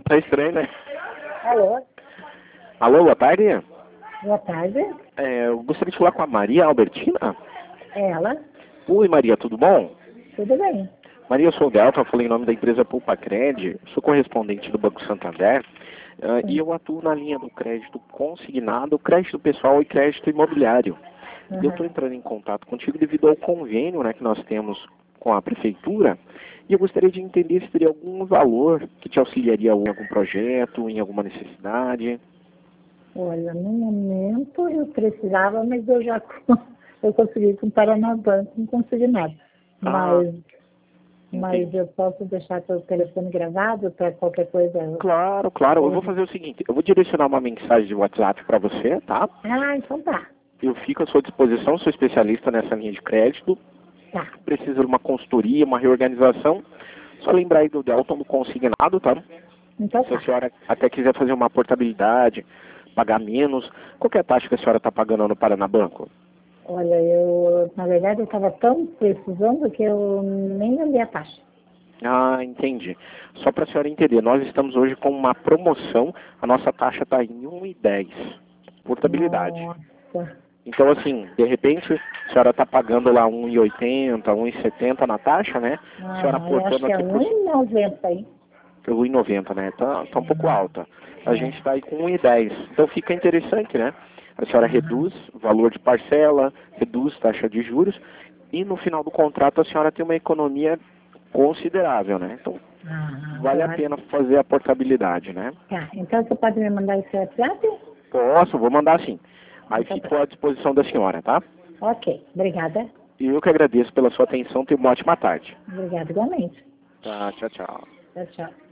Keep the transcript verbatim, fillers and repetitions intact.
Tá estranho, né? Alô? Alô, boa tarde. Boa tarde. É, eu gostaria de falar com a Maria Albertina. Ela? Oi, Maria, tudo bom? Tudo bem. Maria, eu sou o Delta, eu falei em nome da empresa Pulpacred, sou correspondente do Banco Santander, uh, e eu atuo na linha do crédito consignado, crédito pessoal e crédito imobiliário. Uhum. E eu estou entrando em contato contigo devido ao convênio, né, que nós temos com a prefeitura, e eu gostaria de entender se teria algum valor que te auxiliaria em algum projeto, em alguma necessidade. Olha, no momento eu precisava, mas eu já eu consegui com o Paranabanco, não consegui nada. Ah, Mas, mas eu posso deixar seu telefone gravado para qualquer coisa. Claro, claro. Eu vou fazer o seguinte, eu vou direcionar uma mensagem de WhatsApp para você, tá? Ah, então tá. Eu fico à sua disposição, sou especialista nessa linha de crédito. Tá. Precisa de uma consultoria, uma reorganização. Só lembrar aí do Delton do consignado, tá? Então Se a tá. senhora até quiser fazer uma portabilidade, pagar menos, qual que é a taxa que a senhora está pagando no Paranabanco? Olha, eu, na verdade, eu estava tão precisando que eu nem lembrei a taxa. Ah, entendi. Só para a senhora entender, nós estamos hoje com uma promoção, a nossa taxa está em um e dez, portabilidade. Nossa. Então, assim, de repente, a senhora está pagando lá um e oitenta, um e setenta na taxa, né? A senhora Aham, eu acho portando que é aqui um e noventa aí. um e noventa, né? Tá, tá um pouco alta. A gente está aí com um e dez. Então fica interessante, né? A senhora reduz o valor de parcela, reduz taxa de juros e no final do contrato a senhora tem uma economia considerável, né? Então Aham, vale a claro. pena fazer a portabilidade, né? Tá, então você pode me mandar esse WhatsApp? Posso, vou mandar sim. Aí Então fico tá. à disposição da senhora, tá? Ok, obrigada. E eu que agradeço pela sua atenção. Tenha uma ótima tarde. Obrigada igualmente. Tá, tchau, tchau. Tchau, tchau.